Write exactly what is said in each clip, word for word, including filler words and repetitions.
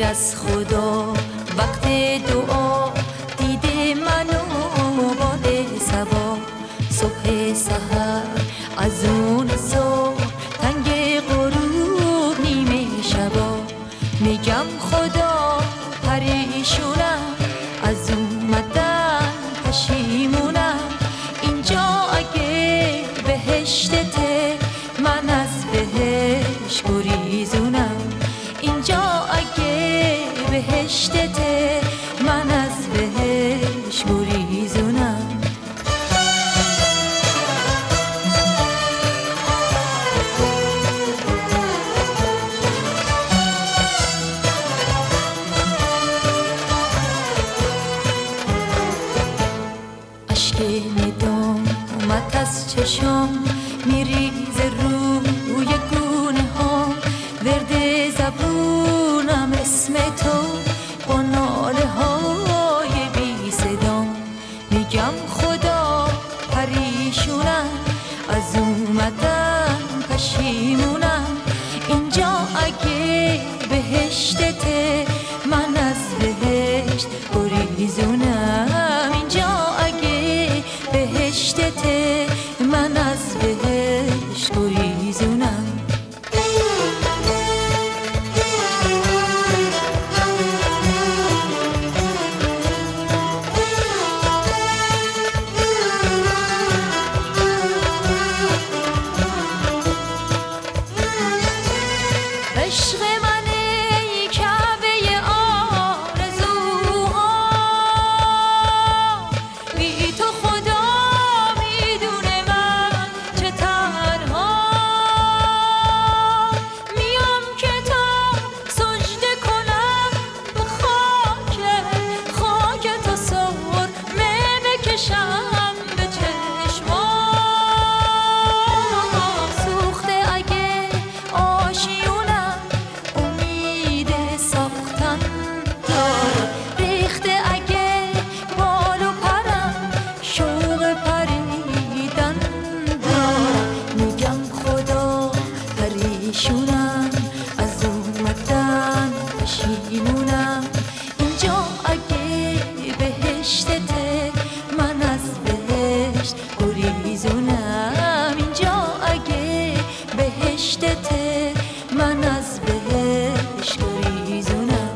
از خدا وقت دعا دیده منو باد صبا. صبح سحر از اون صبح تنگ غروب نیمه شبا. میگم خدا پریشونم از اومدن پشیمونم. اینجا اگه بهشتته من از بهش گریزونم. اینجا اگه بهشتته من از بهش گریزونم. اشک ندامت از چشام میریزه روی گونه ها. ورد زبونم اسم تو با ناله های بی صدام. میگم خدا پریشونم از اومدن پشیمونم. اینجا اگه بهشتته من از بهشت گریزونم. اینجا اگه بهشتته من از بهشت گریزونم. عشق من ای کعبه آرزوها، بی تو خدا میدونه من چه تنها. میام که تا سجده کنم به خاک خاک تو سرمه بکشم به چشمام. سوخته اگه آشیونم امید ساختن داره. ریخته اگه بال و پرم شوق پریدن داره. میگم خدا پریشونم از اومدن پشیمونم. اینجا اگه بهشتته من از بهشت گریزونم. اینجا اگه بهشتته من از بهشت گریزونم.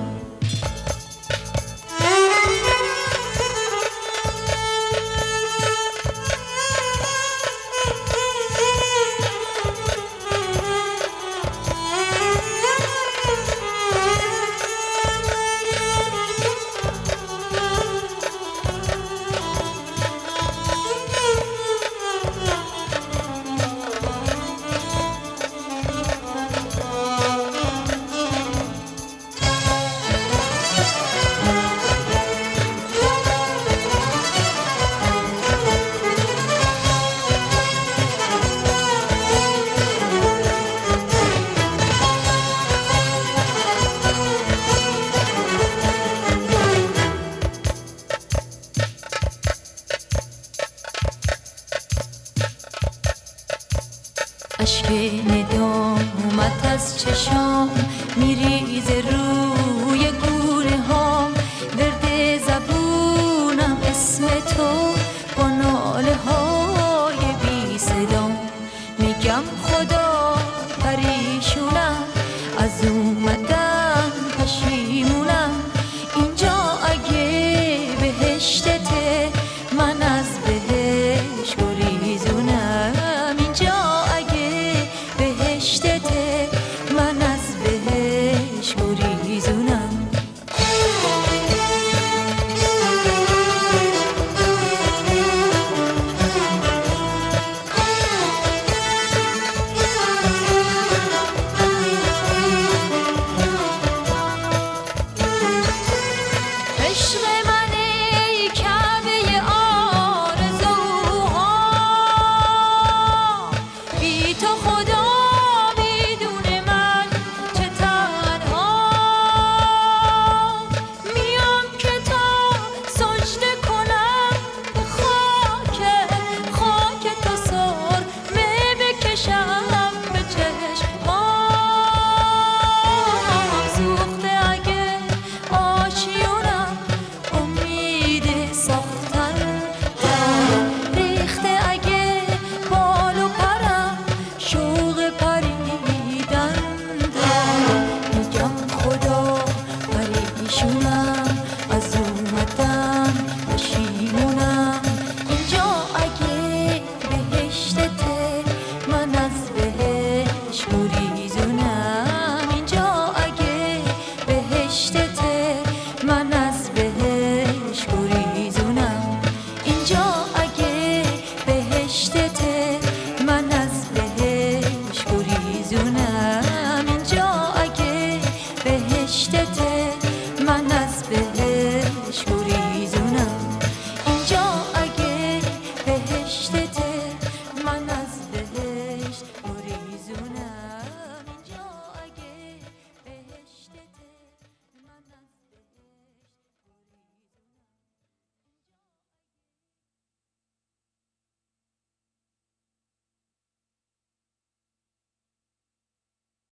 اشک ندامت از چشام میریزه روی گونه ها. ورد زبونم اسم تو با ناله های بی صدام. میگم خدا پریشونم از اومدن پشیمونم. اینجا اگه بهشتته